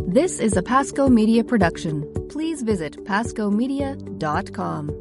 This is a Pasco Media production. Please visit pascomedia.com.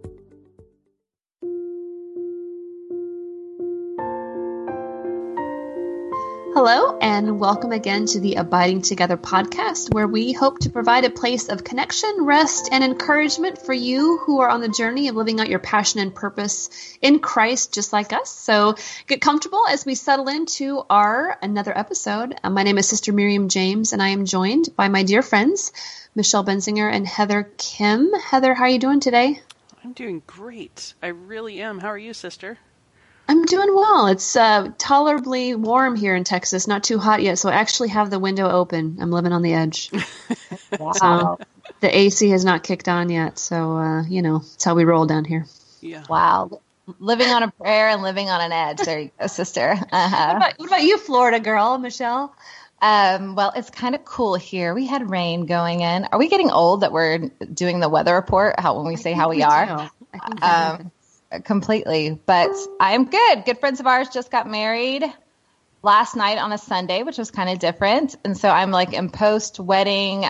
Hello, and welcome again to the Abiding Together podcast, where we hope to provide a place of connection, rest, and encouragement for you who are on the journey of living out your passion and purpose in Christ, just like us. So get comfortable as we settle into our another episode. My name is Sister Miriam James, and I am joined by my dear friends, Michelle Benzinger and Heather Kim. Heather, how are you doing today? I'm doing great. I really am. How are you, sister? I'm doing well. It's tolerably warm here in Texas, not too hot yet, so I actually have the window open. I'm living on the edge. Wow. So the AC has not kicked on yet, so, it's how we roll down here. Yeah. Wow. Living on a prayer and living on an edge. There you go, sister. What about you, Florida girl, Michelle? Well, it's kind of cool here. We had rain going in. Are we getting old that we're doing the weather report when we say how we are? I think that Completely, but I'm good. Good friends of ours just got married last night on a Sunday, which was kind of different. And so I'm like in post-wedding,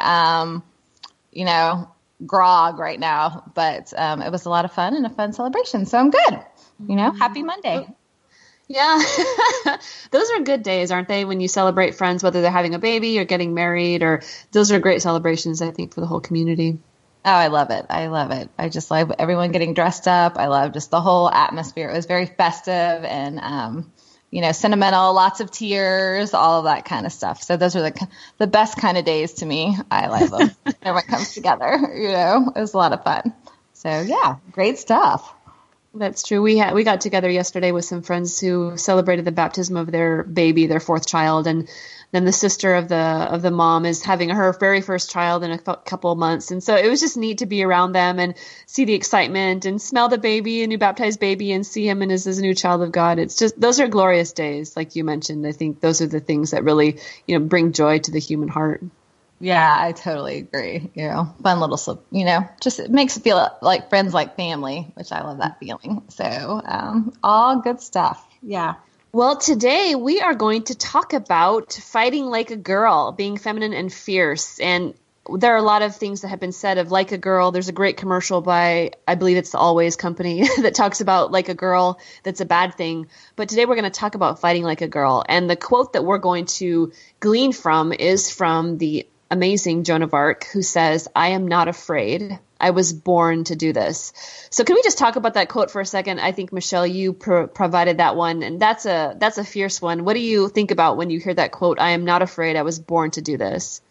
grog right now, but it was a lot of fun and a fun celebration. So I'm good. Happy Monday. Yeah. Those are good days, aren't they? When you celebrate friends, whether they're having a baby or getting married, or those are great celebrations, I think, for the whole community. Oh, I love it. I love it. I just love everyone getting dressed up. I love just the whole atmosphere. It was very festive and, sentimental, lots of tears, all of that kind of stuff. So those are the best kind of days to me. I love them. Everyone comes together, it was a lot of fun. So yeah, great stuff. That's true. We got together yesterday with some friends who celebrated the baptism of their baby, their fourth child, and then the sister of the mom is having her very first child in a couple of months. And so it was just neat to be around them and see the excitement and smell the baby, a new baptized baby, and see him and as a new child of God. It's just, those are glorious days. Like you mentioned, I think those are the things that really, bring joy to the human heart. Yeah, I totally agree. Fun little, just it makes it feel like friends, like family, which I love that feeling. So all good stuff. Yeah. Well, today we are going to talk about fighting like a girl, being feminine and fierce. And there are a lot of things that have been said of like a girl. There's a great commercial by, I believe it's the Always Company, that talks about like a girl that's a bad thing. But today we're going to talk about fighting like a girl. And the quote that we're going to glean from is from the amazing Joan of Arc, who says, "I am not afraid. I was born to do this." So can we just talk about that quote for a second? I think, Michelle, you provided that one, and that's a fierce one. What do you think about when you hear that quote, "I am not afraid. I was born to do this"?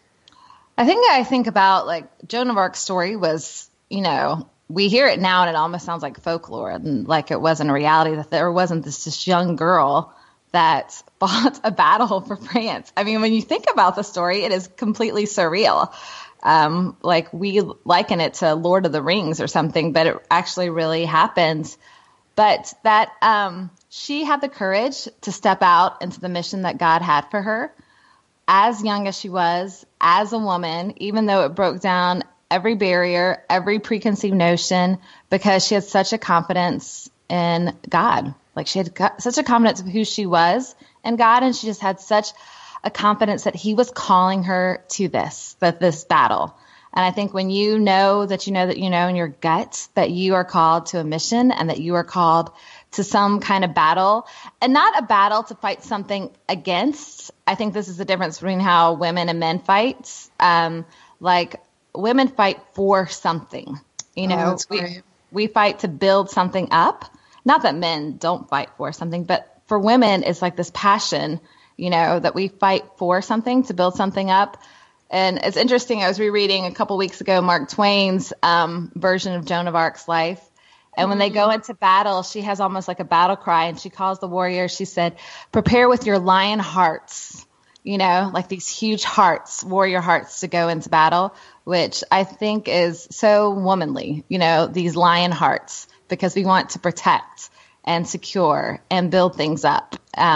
I think about like Joan of Arc's story was, we hear it now and it almost sounds like folklore and like it wasn't a reality, that there wasn't this young girl that fought a battle for France. I mean, when you think about the story, it is completely surreal. Like we liken it to Lord of the Rings or something, but it actually really happened. But that she had the courage to step out into the mission that God had for her, as young as she was, as a woman, even though it broke down every barrier, every preconceived notion, because she had such a confidence in God. Like she had got such a confidence of who she was in God, and she just had such a confidence that he was calling her to this battle. And I think when you know in your gut that you are called to a mission and that you are called to some kind of battle, and not a battle to fight something against. I think this is the difference between how women and men fight. Like women fight for something, we fight to build something up. Not that men don't fight for something, but for women, it's like this passion, that we fight for something, to build something up. And it's interesting. I was rereading a couple weeks ago Mark Twain's version of Joan of Arc's life. And when they go into battle, she has almost like a battle cry, and she calls the warriors. She said, "Prepare with your lion hearts," like these huge hearts, warrior hearts to go into battle, which I think is so womanly, these lion hearts, because we want to protect and secure and build things up.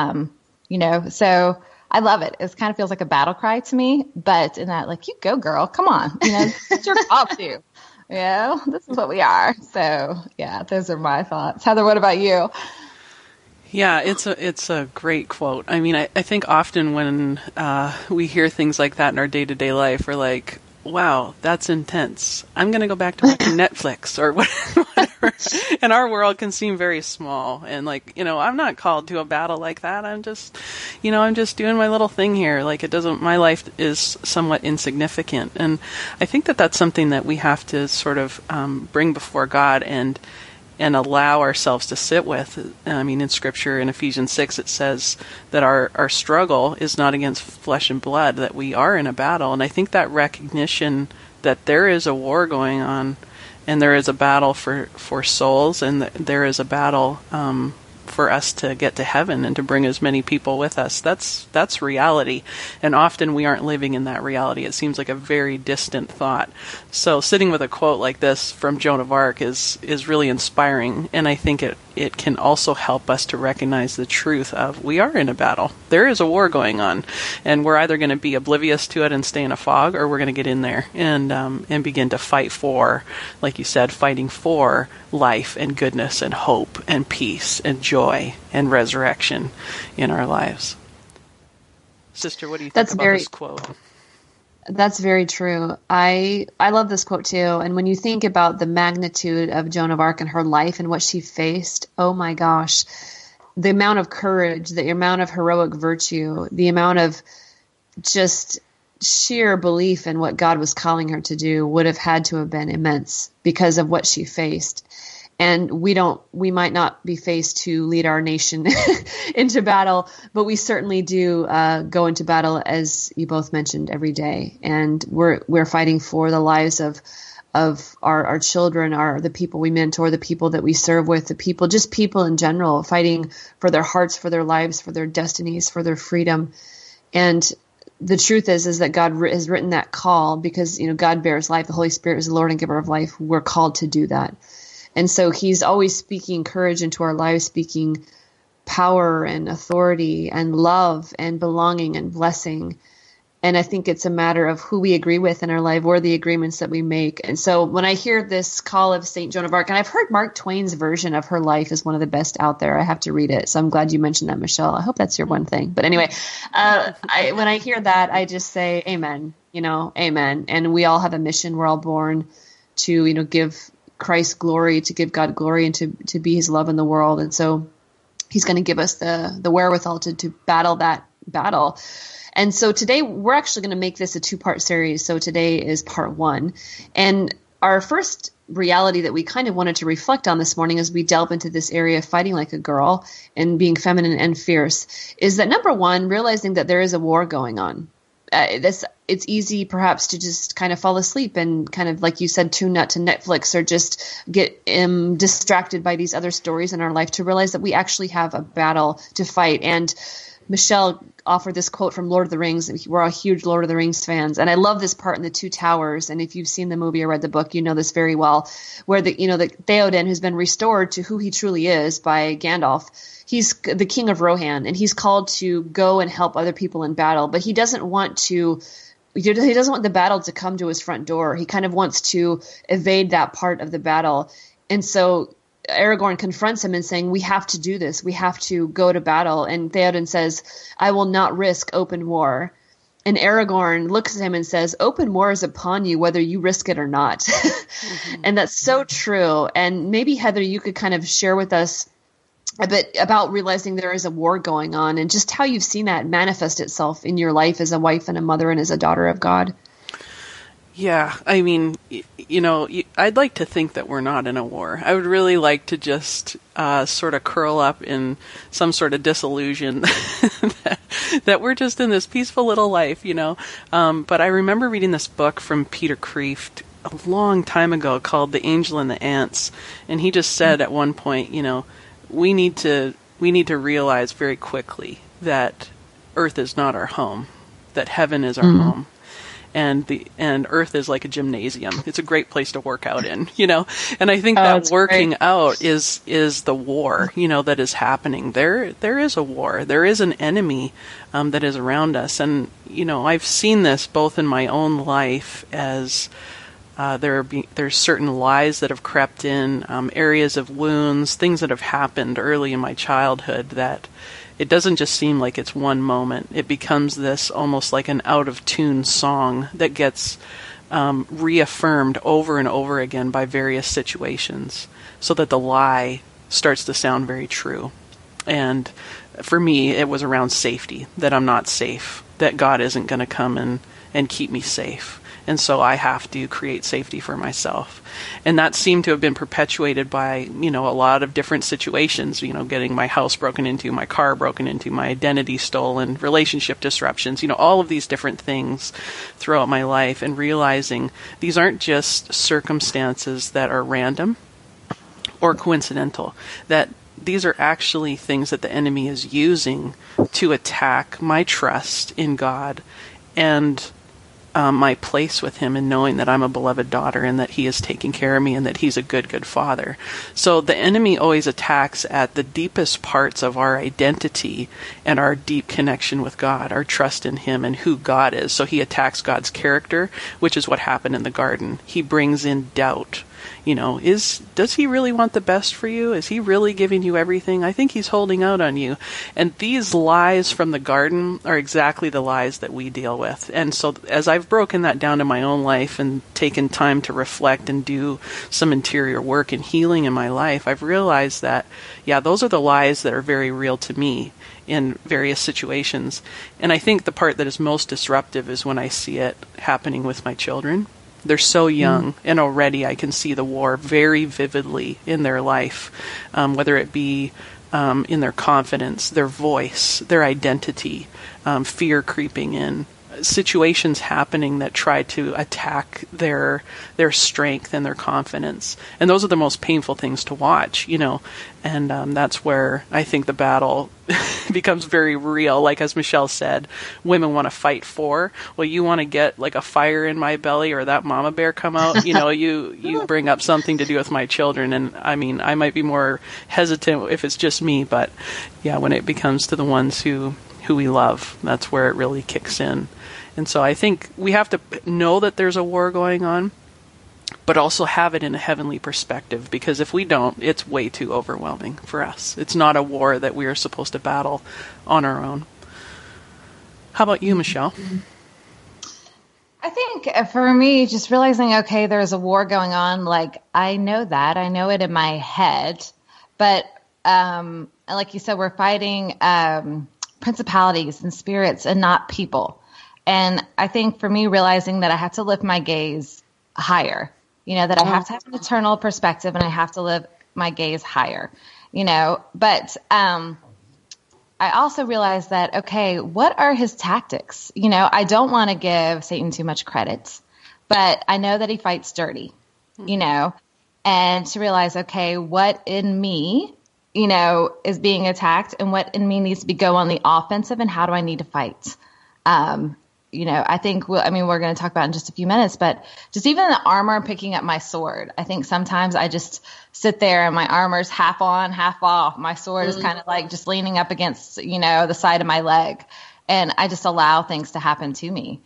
So I love it. It kind of feels like a battle cry to me, but in that, like, you go, girl, come on, it's your call to. This is what we are. So yeah, those are my thoughts. Heather, what about you? Yeah, it's a great quote. I mean, I think often when we hear things like that in our day-to-day life, we're like, wow, that's intense. I'm going to go back to watching Netflix or whatever. And our world can seem very small. And like, I'm not called to a battle like that. I'm just doing my little thing here. Like my life is somewhat insignificant. And I think that that's something that we have to sort of bring before God and allow ourselves to sit with. I mean, in Scripture, in Ephesians 6, it says that our struggle is not against flesh and blood, that we are in a battle. And I think that recognition that there is a war going on, and there is a battle for souls, and there is a battle for us to get to heaven and to bring as many people with us. That's reality. And often we aren't living in that reality. It seems like a very distant thought. So sitting with a quote like this from Joan of Arc is really inspiring. And I think it can also help us to recognize the truth of we are in a battle. There is a war going on. And we're either going to be oblivious to it and stay in a fog, or we're going to get in there and begin to fight for, like you said, fighting for life and goodness and hope and peace and joy and resurrection in our lives. Sister, what do you think about this quote? That's very true. I love this quote too. And when you think about the magnitude of Joan of Arc and her life and what she faced, oh my gosh, the amount of courage, the amount of heroic virtue, the amount of just sheer belief in what God was calling her to do would have had to have been immense because of what she faced. And we might not be faced to lead our nation into battle, but we certainly do go into battle, as you both mentioned, every day. And we're fighting for the lives of our children, the people we mentor, the people that we serve with, just people in general, fighting for their hearts, for their lives, for their destinies, for their freedom. And the truth is that God has written that call because, God bears life. The Holy Spirit is the Lord and giver of life. We're called to do that. And so he's always speaking courage into our lives, speaking power and authority and love and belonging and blessing. And I think it's a matter of who we agree with in our life or the agreements that we make. And so when I hear this call of St. Joan of Arc, and I've heard Mark Twain's version of her life is one of the best out there. I have to read it. So I'm glad you mentioned that, Michelle. I hope that's your one thing. But anyway, when I hear that, I just say, amen, amen. And we all have a mission. We're all born to, give Christ glory, to give God glory, and to be his love in the world. And so he's going to give us the wherewithal to battle that battle. And so today we're actually going to make this a 2-part series. So today is part 1. And our first reality that we kind of wanted to reflect on this morning as we delve into this area of fighting like a girl and being feminine and fierce is that, number one, realizing that there is a war going on. It's easy perhaps to just kind of fall asleep and kind of, like you said, tune out to Netflix or just get distracted by these other stories in our life to realize that we actually have a battle to fight. And Michelle offered this quote from Lord of the Rings. We're all huge Lord of the Rings fans. And I love this part in The Two Towers. And if you've seen the movie or read the book, you know this very well, where the Theoden, who's been restored to who he truly is by Gandalf, he's the king of Rohan, and he's called to go and help other people in battle. But he doesn't want the battle to come to his front door. He kind of wants to evade that part of the battle. And so Aragorn confronts him and saying, we have to do this. We have to go to battle. And Theoden says, I will not risk open war. And Aragorn looks at him and says, open war is upon you, whether you risk it or not. Mm-hmm. And that's so true. And maybe, Heather, you could kind of share with us a bit about realizing there is a war going on and just how you've seen that manifest itself in your life as a wife and a mother and as a daughter of God. Yeah, I mean, I'd like to think that we're not in a war. I would really like to just sort of curl up in some sort of disillusion that we're just in this peaceful little life, But I remember reading this book from Peter Kreeft a long time ago called The Angel and the Ants, and he just said at one point, we need to realize very quickly that Earth is not our home, that heaven is our home. And Earth is like a gymnasium. It's a great place to work out in, And I think that working great. Out is the war, that is happening. There is a war. There is an enemy that is around us, and I've seen this both in my own life as There's certain lies that have crept in, areas of wounds, things that have happened early in my childhood that it doesn't just seem like it's one moment. It becomes this almost like an out-of-tune song that gets reaffirmed over and over again by various situations so that the lie starts to sound very true. And for me, it was around safety, that I'm not safe, that God isn't going to come and keep me safe. And so I have to create safety for myself. And that seemed to have been perpetuated by, a lot of different situations, getting my house broken into, my car broken into, my identity stolen, relationship disruptions, all of these different things throughout my life, and realizing these aren't just circumstances that are random or coincidental, that these are actually things that the enemy is using to attack my trust in God and my place with him, and knowing that I'm a beloved daughter and that he is taking care of me and that he's a good, good father. So the enemy always attacks at the deepest parts of our identity and our deep connection with God, our trust in him and who God is. So he attacks God's character, which is what happened in the garden. He brings in doubt. Does he really want the best for you? Is he really giving you everything? I think he's holding out on you. And these lies from the garden are exactly the lies that we deal with. And so as I've broken that down in my own life and taken time to reflect and do some interior work and healing in my life, I've realized that, those are the lies that are very real to me in various situations. And I think the part that is most disruptive is when I see it happening with my children. They're so young, and already I can see the war very vividly in their life, whether it be in their confidence, their voice, their identity, fear creeping in, situations happening that try to attack their strength and their confidence. And those are the most painful things to watch, and that's where I think the battle becomes very real. Like, as Michelle said, women want to fight for. Well, you want to get like a fire in my belly or that mama bear come out, you bring up something to do with my children. And I mean, I might be more hesitant if it's just me, but when it becomes to the ones who we love, that's where it really kicks in. And so I think we have to know that there's a war going on, but also have it in a heavenly perspective, because if we don't, it's way too overwhelming for us. It's not a war that we are supposed to battle on our own. How about you, Michelle? I think for me, just realizing, okay, there's a war going on, like, I know that. I know it in my head. But like you said, we're fighting principalities and spirits and not people. And I think for me, realizing that I have to lift my gaze higher, that I have to have an eternal perspective and I have to lift my gaze higher, but I also realized that, okay, what are his tactics? I don't want to give Satan too much credit, but I know that he fights dirty, and to realize, okay, what in me, is being attacked, and what in me needs to go on the offensive, and how do I need to fight? I think, we're going to talk about in just a few minutes, but just even the armor and picking up my sword, I think sometimes I just sit there and my armor's half on, half off. My sword is kind of like just leaning up against, the side of my leg, and I just allow things to happen to me,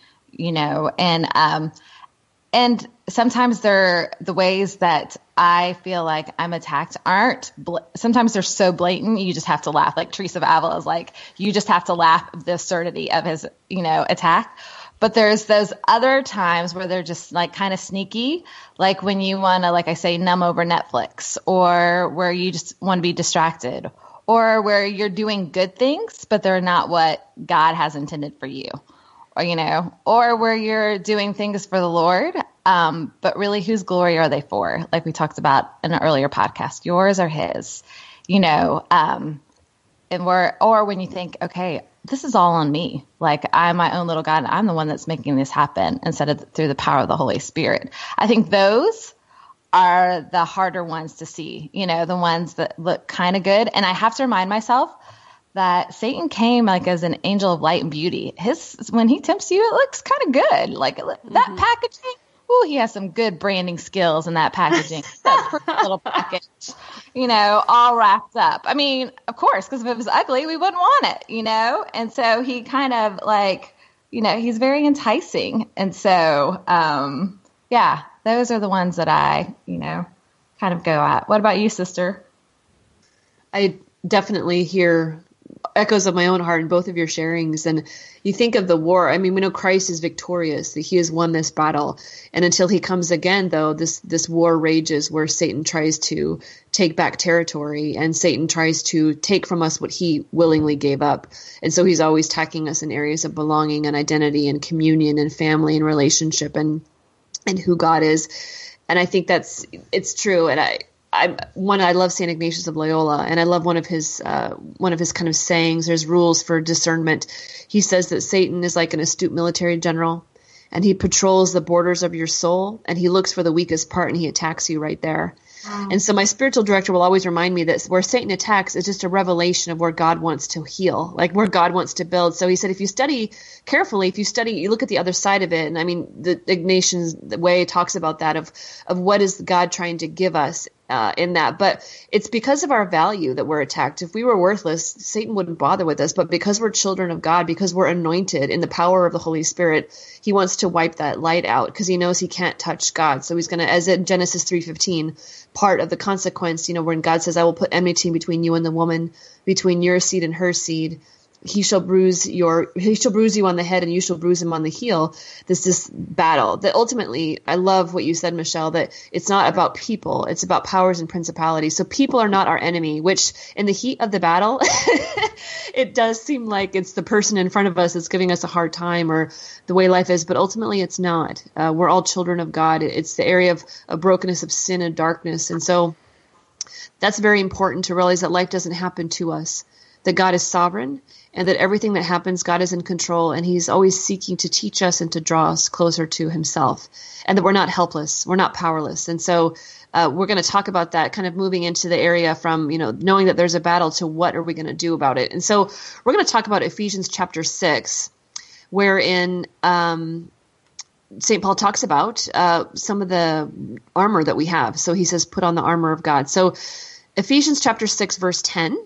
and sometimes the ways that I feel like I'm attacked aren't, sometimes they're so blatant, you just have to laugh. Like Teresa of Avila is like, you just have to laugh at the absurdity of his, attack. But there's those other times where they're just like kind of sneaky, like when you want to, like I say, numb over Netflix, or where you just want to be distracted, or where you're doing good things, but they're not what God has intended for you. Or where you're doing things for the Lord, but really, whose glory are they for? Like we talked about in an earlier podcast, yours or his, or when you think, okay, this is all on me. Like, I'm my own little God, and I'm the one that's making this happen instead of through the power of the Holy Spirit. I think those are the harder ones to see, the ones that look kind of good. And I have to remind myself that Satan came like as an angel of light and beauty. When he tempts you, it looks kind of good. Like that packaging. Ooh, he has some good branding skills in that packaging. That pretty little package, all wrapped up. I mean, of course, because if it was ugly, we wouldn't want it, And so he kind of like, he's very enticing. And so, yeah, those are the ones that I, kind of go at. What about you, sister? I definitely hear echoes of my own heart in both of your sharings. And you think of the war. I mean, we know Christ is victorious, that he has won this battle. And until he comes again, though, this war rages where Satan tries to take back territory and Satan tries to take from us what he willingly gave up. And so he's always attacking us in areas of belonging and identity and communion and family and relationship and who God is. And I think it's true. And I love St. Ignatius of Loyola, and I love one of his kind of sayings. There's rules for discernment. He says that Satan is like an astute military general, and he patrols the borders of your soul, and he looks for the weakest part, and he attacks you right there. Wow. And so my spiritual director will always remind me that where Satan attacks is just a revelation of where God wants to heal, like where God wants to build. So he said, if you study carefully, you look at the other side of it. And I mean, the Ignatian way talks about that of what is God trying to give us in that. But it's because of our value that we're attacked. If we were worthless, Satan wouldn't bother with us. But because we're children of God, because we're anointed in the power of the Holy Spirit, he wants to wipe that light out because he knows he can't touch God. So he's going to, as in Genesis 3:15, part of the consequence, when God says, I will put enmity between you and the woman, between your seed and her seed. He shall bruise you on the head and you shall bruise him on the heel. This battle that ultimately, I love what you said, Michelle, that it's not about people. It's about powers and principalities. So people are not our enemy, which in the heat of the battle, it does seem like it's the person in front of us that's giving us a hard time or the way life is, but ultimately it's not. We're all children of God. It's the area of brokenness, of sin and darkness. And so that's very important to realize that life doesn't happen to us, that God is sovereign, and that everything that happens, God is in control, and he's always seeking to teach us and to draw us closer to himself, and that we're not helpless, we're not powerless. And so we're going to talk about that, kind of moving into the area from, knowing that there's a battle to what are we going to do about it. And so we're going to talk about Ephesians chapter 6, wherein St. Paul talks about some of the armor that we have. So he says, put on the armor of God. So Ephesians chapter 6, verse 10,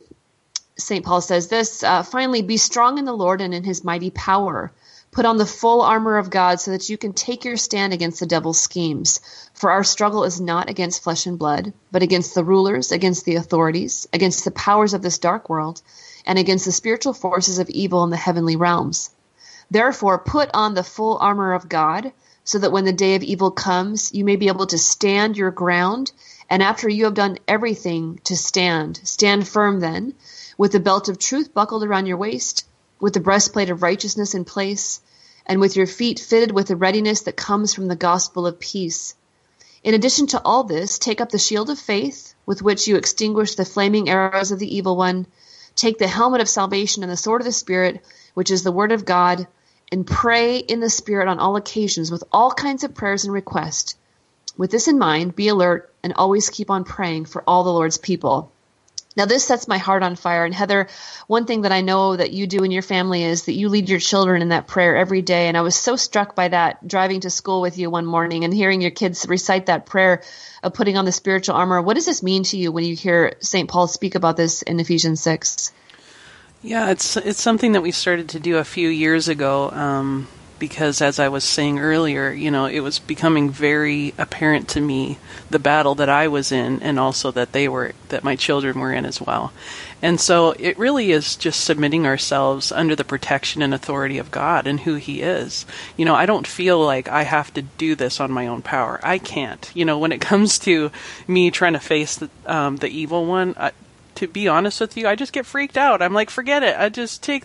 St. Paul says this, finally, be strong in the Lord and in his mighty power. Put on the full armor of God so that you can take your stand against the devil's schemes. For our struggle is not against flesh and blood, but against the rulers, against the authorities, against the powers of this dark world, and against the spiritual forces of evil in the heavenly realms. Therefore, put on the full armor of God, so that when the day of evil comes, you may be able to stand your ground. And after you have done everything to stand firm then, with the belt of truth buckled around your waist, with the breastplate of righteousness in place, and with your feet fitted with the readiness that comes from the gospel of peace. In addition to all this, take up the shield of faith, with which you extinguish the flaming arrows of the evil one. Take the helmet of salvation and the sword of the Spirit, which is the word of God, and pray in the Spirit on all occasions with all kinds of prayers and requests. With this in mind, be alert and always keep on praying for all the Lord's people. Now, this sets my heart on fire. And Heather, one thing that I know that you do in your family is that you lead your children in that prayer every day. And I was so struck by that driving to school with you one morning and hearing your kids recite that prayer of putting on the spiritual armor. What does this mean to you when you hear St. Paul speak about this in Ephesians 6? Yeah, it's something that we started to do a few years ago. Because as I was saying earlier, it was becoming very apparent to me the battle that I was in and also that my children were in as well. And so it really is just submitting ourselves under the protection and authority of God and who he is. I don't feel like I have to do this on my own power. I can't. When it comes to me trying to face the evil one, to be honest with you, I just get freaked out. I'm like, forget it. I just take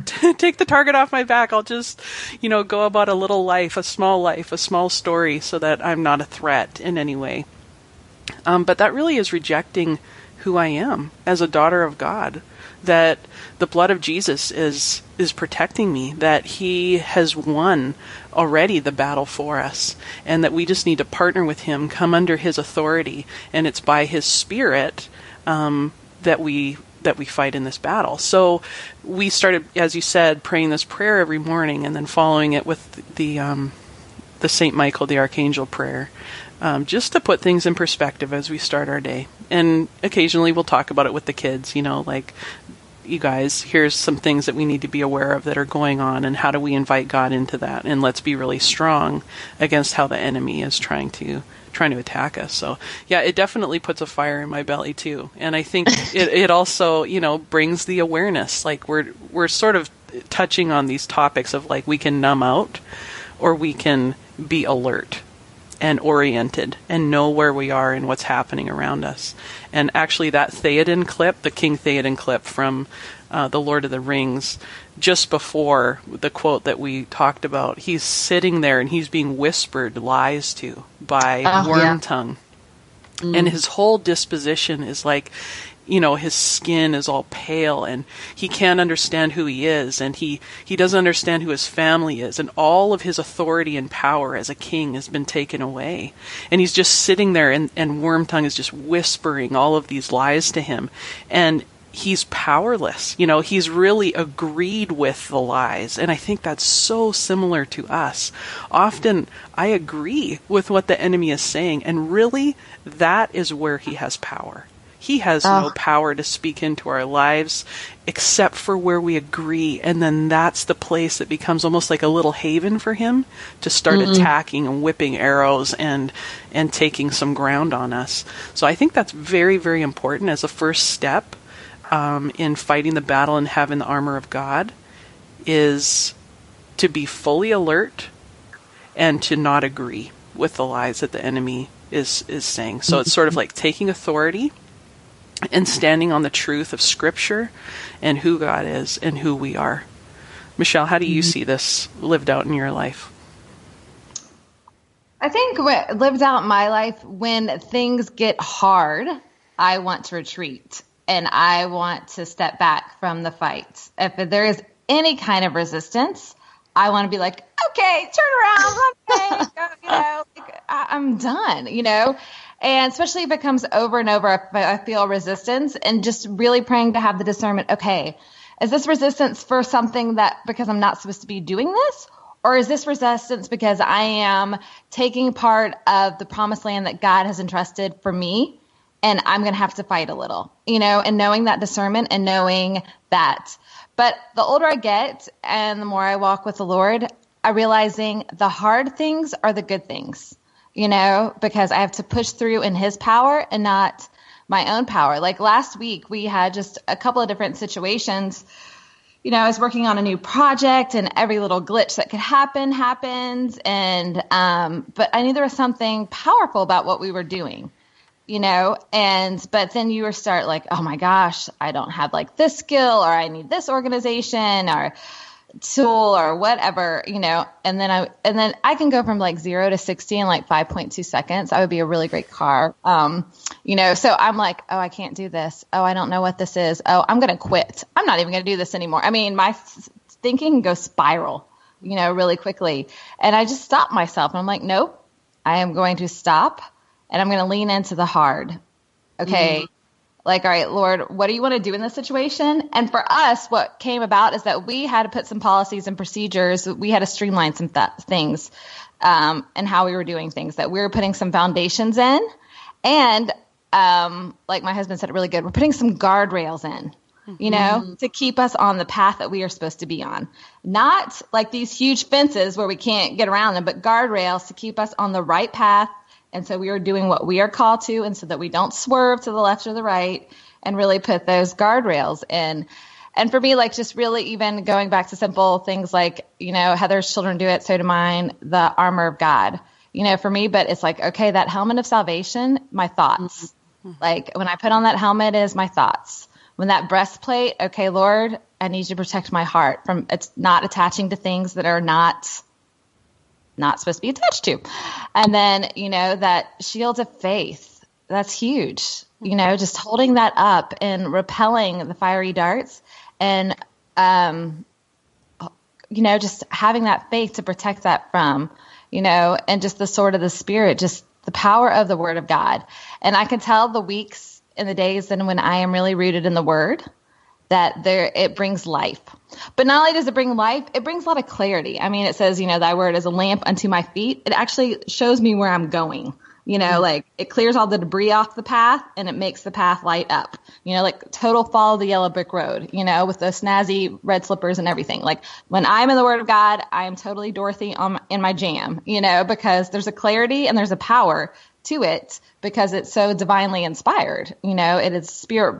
the target off my back. I'll just, go about a little life, a small story so that I'm not a threat in any way. But that really is rejecting who I am as a daughter of God, that the blood of Jesus is protecting me, that he has won already the battle for us, and that we just need to partner with him, come under his authority, and it's by his Spirit that we fight in this battle. So we started, as you said, praying this prayer every morning and then following it with the St. Michael the Archangel prayer, just to put things in perspective as we start our day. And occasionally we'll talk about it with the kids, like you guys, here's some things that we need to be aware of that are going on, and how do we invite God into that? And let's be really strong against how the enemy is trying to attack us. So yeah, it definitely puts a fire in my belly too. And I think it also, brings the awareness. Like we're sort of touching on these topics of like, we can numb out or we can be alert and oriented and know where we are and what's happening around us. And actually that Theoden clip, the King Theoden clip from The Lord of the Rings, just before the quote that we talked about, he's sitting there and he's being whispered lies to by Wormtongue. Yeah. And his whole disposition is like, his skin is all pale and he can't understand who he is, and he doesn't understand who his family is, and all of his authority and power as a king has been taken away. And he's just sitting there and Wormtongue is just whispering all of these lies to him. And he's powerless. He's really agreed with the lies. And I think that's so similar to us. Often I agree with what the enemy is saying, and really that is where he has power. He has no power to speak into our lives except for where we agree. And then that's the place that becomes almost like a little haven for him to start attacking and whipping arrows and taking some ground on us. So I think that's very, very important as a first step in fighting the battle and having the armor of God, is to be fully alert and to not agree with the lies that the enemy is saying. So it's sort of like taking authority and standing on the truth of Scripture and who God is and who we are. Michelle, how do you see this lived out in your life? I think what lived out in my life, when things get hard, I want to retreat and I want to step back from the fight. If there is any kind of resistance, I want to be like, okay, turn around, run away, I'm done, And especially if it comes over and over, if I feel resistance, and just really praying to have the discernment, okay, is this resistance for something that because I'm not supposed to be doing this? Or is this resistance because I am taking part of the promised land that God has entrusted for me, and I'm going to have to fight a little, and knowing that discernment and knowing that. But the older I get and the more I walk with the Lord, I'm realizing the hard things are the good things. Because I have to push through in his power and not my own power. Like last week, we had just a couple of different situations. I was working on a new project and every little glitch that could happen happened. And, but I knew there was something powerful about what we were doing, but then you start like, oh my gosh, I don't have like this skill, or I need this organization or tool or whatever, and then I can go from like 0 to 60 in like 5.2 seconds. I would be a really great car. So I'm like, oh, I can't do this. Oh, I don't know what this is. Oh, I'm going to quit. I'm not even going to do this anymore. I mean, my thinking can go spiral, really quickly. And I just stopped myself and I'm like, nope, I am going to stop and I'm going to lean into the hard. Okay. Like, all right, Lord, what do you want to do in this situation? And for us, what came about is that we had to put some policies and procedures. We had to streamline some things and how we were doing things, that we were putting some foundations in. And like my husband said it really good, we're putting some guardrails in, to keep us on the path that we are supposed to be on. Not like these huge fences where we can't get around them, but guardrails to keep us on the right path. And so we are doing what we are called to, and so that we don't swerve to the left or the right, and really put those guardrails in. And for me, like just really even going back to simple things like, Heather's children do it, so do mine, the armor of God, for me. But it's like, okay, that helmet of salvation, my thoughts. Like when I put on that helmet, it is my thoughts. When that breastplate, okay, Lord, I need you to protect my heart from it's not attaching to things that are not supposed to be attached to. And then, that shield of faith, that's huge, just holding that up and repelling the fiery darts and, just having that faith to protect that from, and just the sword of the Spirit, just the power of the Word of God. And I can tell the weeks and the days and when I am really rooted in the Word, that it brings life. But not only does it bring life, it brings a lot of clarity. I mean, it says, thy word is a lamp unto my feet. It actually shows me where I'm going. You know, like it clears all the debris off the path and it makes the path light up. You know, like total follow the yellow brick road, you know, with the snazzy red slippers and everything. Like when I'm in the Word of God, I am totally Dorothy in my jam, you know, because there's a clarity and there's a power to it because it's so divinely inspired. You know, it is spirit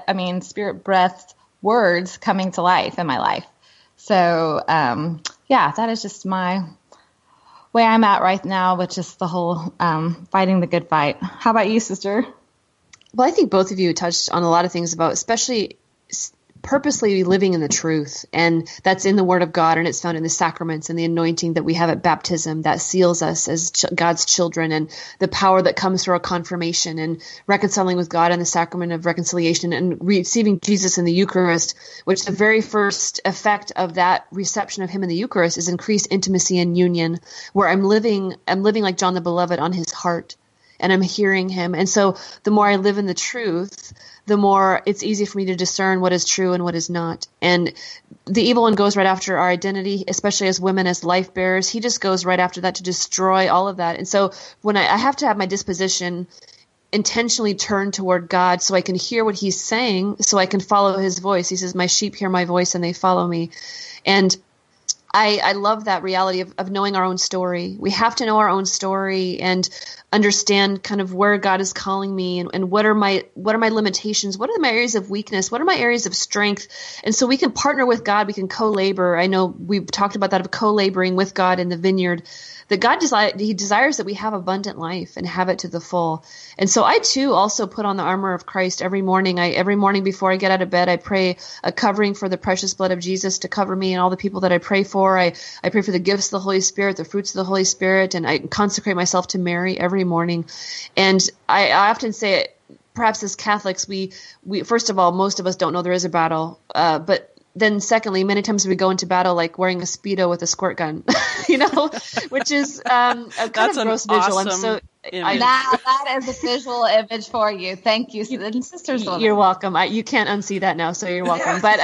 breathed words coming to life in my life. So, yeah, that is just my way I'm at right now, which is the whole fighting the good fight. How about you, sister? Well, I think both of you touched on a lot of things about especially purposely living in the truth. And that's in the Word of God, and it's found in the sacraments and the anointing that we have at baptism that seals us as God's children, and the power that comes through our confirmation and reconciling with God in the sacrament of reconciliation and receiving Jesus in the Eucharist, which the very first effect of that reception of him in the Eucharist is increased intimacy and union, where I'm living like John the Beloved on his heart, and I'm hearing him. And so the more I live in the truth, the more it's easy for me to discern what is true and what is not. And the evil one goes right after our identity, especially as women, as life bearers. He just goes right after that to destroy all of that. And so when I have to have my disposition intentionally turned toward God so I can hear what he's saying, so I can follow his voice. He says, my sheep hear my voice and they follow me. And I love that reality of knowing our own story. We have to know our own story and understand kind of where God is calling me and what are my limitations? What are my areas of weakness? What are my areas of strength? And so we can partner with God. We can co-labor. I know we've talked about that, of co-laboring with God in the vineyard. That God he desires that we have abundant life and have it to the full. And so I too also put on the armor of Christ every morning. Every morning before I get out of bed, I pray a covering for the precious blood of Jesus to cover me and all the people that I pray for. I pray for the gifts of the Holy Spirit, the fruits of the Holy Spirit, and I consecrate myself to Mary every morning. And I often say it, perhaps as Catholics, we first of all, most of us don't know there is a battle, but then secondly, many times we go into battle like wearing a Speedo with a squirt gun, you know, which is a kind of gross visual. Awesome image. That is a visual image for you. Thank you. Sisters, you're welcome. You can't unsee that now, so you're welcome. But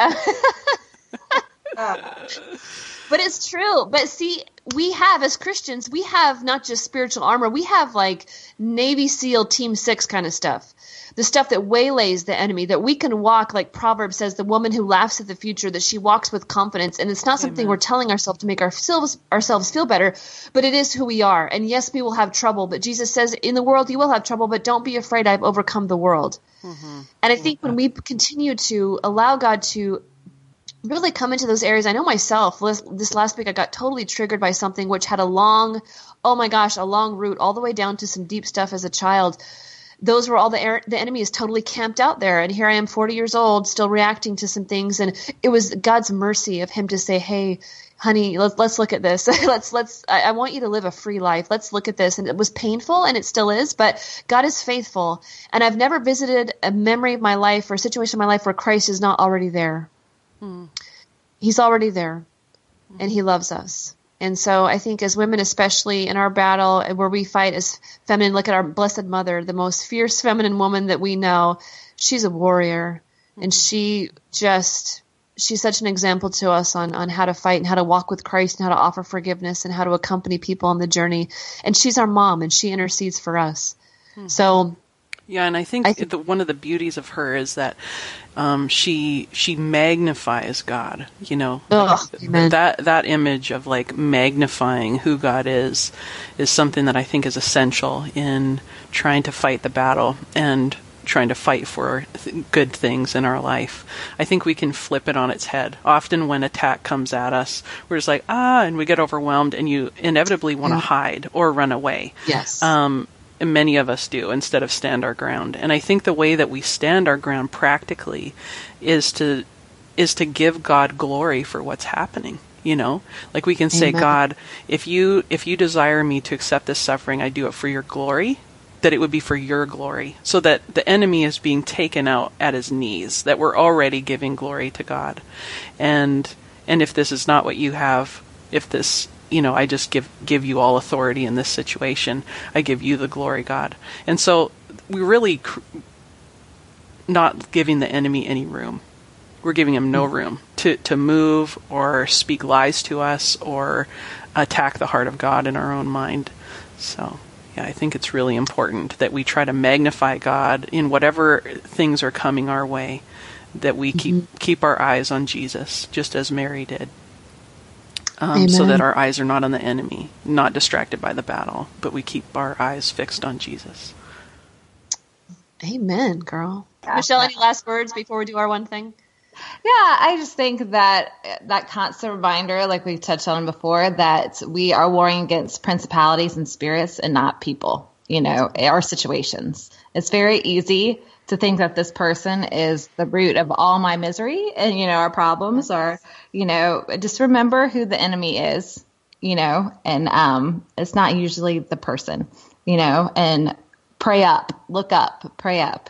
but it's true. But see, we have, as Christians, we have not just spiritual armor. We have like Navy SEAL Team 6 kind of stuff. The stuff that waylays the enemy, that we can walk, like Proverbs says, the woman who laughs at the future, that she walks with confidence. And it's not something we're telling ourselves to make ourselves feel better, but it is who we are. And yes, we will have trouble, but Jesus says, in the world you will have trouble, but don't be afraid, I've overcome the world. Mm-hmm. And I think when we continue to allow God to really come into those areas, I know myself, this last week I got totally triggered by something which had a long route all the way down to some deep stuff as a child. Those were all the enemy is totally camped out there. And here I am 40 years old, still reacting to some things. And it was God's mercy of him to say, hey, honey, let's look at this. I want you to live a free life. Let's look at this. And it was painful, and it still is, but God is faithful. And I've never visited a memory of my life or a situation in my life where Christ is not already there. He's already there, and he loves us. And so I think as women, especially in our battle where we fight as feminine, look at our Blessed Mother, the most fierce feminine woman that we know. She's a warrior, and she's such an example to us on how to fight and how to walk with Christ and how to offer forgiveness and how to accompany people on the journey. And she's our mom, and she intercedes for us. So yeah, and I think one of the beauties of her is that she magnifies God. You know, that image of like magnifying who God is something that I think is essential in trying to fight the battle and trying to fight for good things in our life. I think we can flip it on its head. Often when attack comes at us, we're just like, and we get overwhelmed, and you inevitably want to hide or run away. Yes. And many of us do, instead of stand our ground. And I think the way that we stand our ground practically is to give God glory for what's happening. You know, like we can say, God, if you desire me to accept this suffering, I do it for your glory, that it would be for your glory, so that the enemy is being taken out at his knees, that we're already giving glory to God. And if this is not what you have, if this, I just give you all authority in this situation, I give you the glory, God. And so we're really not giving the enemy any room. We're giving him no room to move or speak lies to us or attack the heart of God in our own mind. So, Yeah, I think it's really important that we try to magnify God in whatever things are coming our way, that we keep our eyes on Jesus, just as Mary did, so that our eyes are not on the enemy, not distracted by the battle, but we keep our eyes fixed on Jesus. Amen, girl. Michelle, any last words before we do our one thing? Yeah, I just think that constant reminder, like we touched on before, that we are warring against principalities and spirits and not people, or situations. It's very easy to think that this person is the root of all my misery and, our problems are, just remember who the enemy is, and it's not usually the person, and pray up, look up, pray up,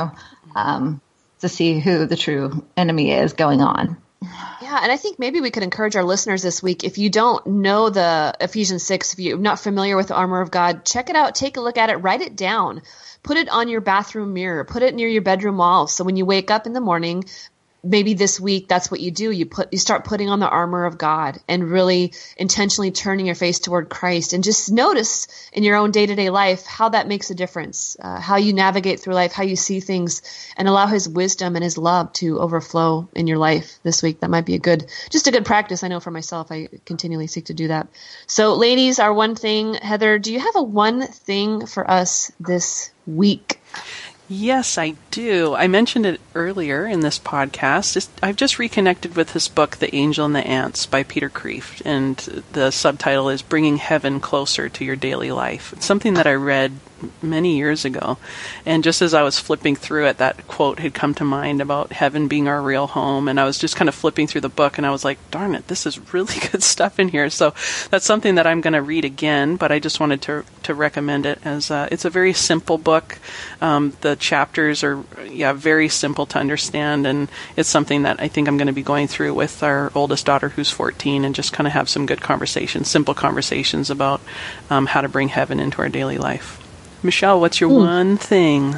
to see who the true enemy is going on. Yeah, and I think maybe we could encourage our listeners this week, if you don't know the Ephesians 6, if you're not familiar with the armor of God, check it out, take a look at it, write it down, put it on your bathroom mirror, put it near your bedroom wall. So when you wake up in the morning, maybe this week, that's what you do. You start putting on the armor of God and really intentionally turning your face toward Christ, and just notice in your own day-to-day life how that makes a difference, how you navigate through life, how you see things, and allow his wisdom and his love to overflow in your life this week. That might be a good practice. I know for myself, I continually seek to do that. So ladies, our one thing. Heather, do you have a one thing for us this week? Yes, I do. I mentioned it earlier in this podcast. I've just reconnected with this book, The Angel and the Ants by Peter Kreeft, and the subtitle is Bringing Heaven Closer to Your Daily Life. It's something that I read many years ago, and just as I was flipping through it, that quote had come to mind about heaven being our real home, and I was just kind of flipping through the book, and I was like, darn it, this is really good stuff in here. So that's something that I'm going to read again, but I just wanted to recommend it as it's a very simple book. The chapters are very simple to understand, and it's something that I think I'm going to be going through with our oldest daughter, who's 14, and just kind of have some good conversations, simple conversations about how to bring heaven into our daily life. Michelle, what's your one thing?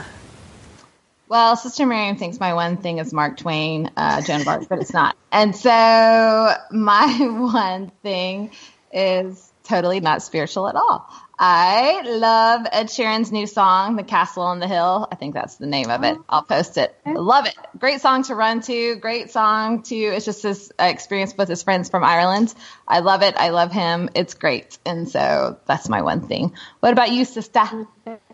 Well, Sister Miriam thinks my one thing is Mark Twain, Joan of Arc, but it's not. And so my one thing is totally not spiritual at all. I love Ed Sheeran's new song, The Castle on the Hill. I think that's the name of it. I'll post it. Love it. Great song to run to. Great song to, it's just his experience with his friends from Ireland. I love it. I love him. It's great. And so that's my one thing. What about you, sister?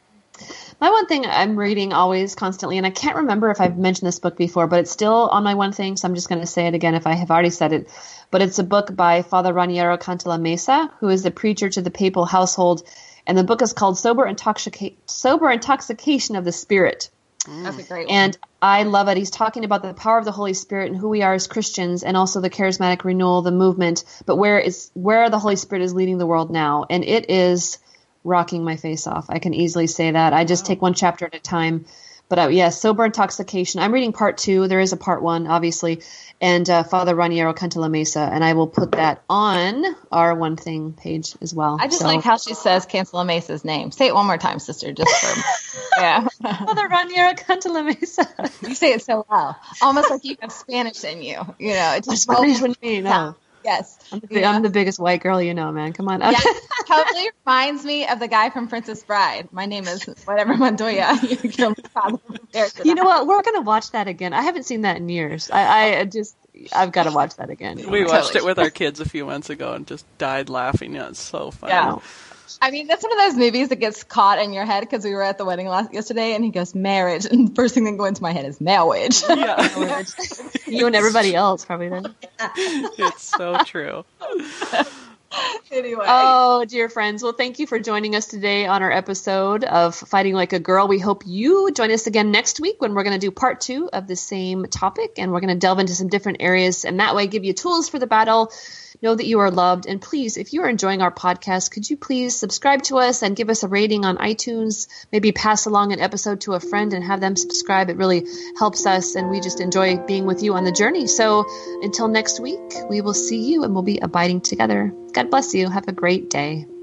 My one thing I'm reading always, constantly, and I can't remember if I've mentioned this book before, but it's still on my one thing, so I'm just going to say it again if I have already said it. But it's a book by Father Raniero Cantalamessa, who is the preacher to the papal household, and the book is called Sober Intoxication of the Spirit. That's a great one. And I love it. He's talking about the power of the Holy Spirit and who we are as Christians, and also the charismatic renewal, the movement, but where the Holy Spirit is leading the world now. And it is rocking my face off. I can easily say that. I just take one chapter at a time. But Sober Intoxication. I'm reading part 2. There is a part 1, obviously. And Father Raniero Cantalamessa. And I will put that on our one thing page as well. I just like how she says Cantalamessa's name. Say it one more time, sister, just for Father Raniero Cantalamessa. You say it so well. Almost like you have Spanish in you. It's just Spanish in me, no. Yes. I'm the biggest white girl man. Come on. Yeah, totally reminds me of the guy from Princess Bride. My name is whatever Montoya. You know what? We're going to watch that again. I haven't seen that in years. I've got to watch that again. We watched it with our kids a few months ago and just died laughing. It's so funny. Yeah. I mean, that's one of those movies that gets caught in your head, because we were at the wedding yesterday, and he goes, marriage. And the first thing that goes into my head is marriage. Yeah. You and everybody else, probably then. It's so true. Anyway. Oh, dear friends. Well, thank you for joining us today on our episode of Fighting Like a Girl. We hope you join us again next week when we're going to do part 2 of the same topic, and we're going to delve into some different areas, and that way give you tools for the battle. Know that you are loved. And please, if you are enjoying our podcast, could you please subscribe to us and give us a rating on iTunes? Maybe pass along an episode to a friend and have them subscribe. It really helps us, and we just enjoy being with you on the journey. So until next week, we will see you, and we'll be abiding together. God bless you. Have a great day.